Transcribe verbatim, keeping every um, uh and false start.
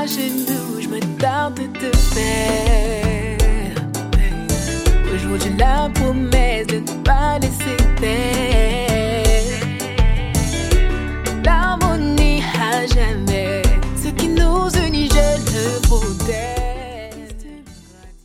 genoux, je me tarde de te faire. Aujourd'hui, la promesse.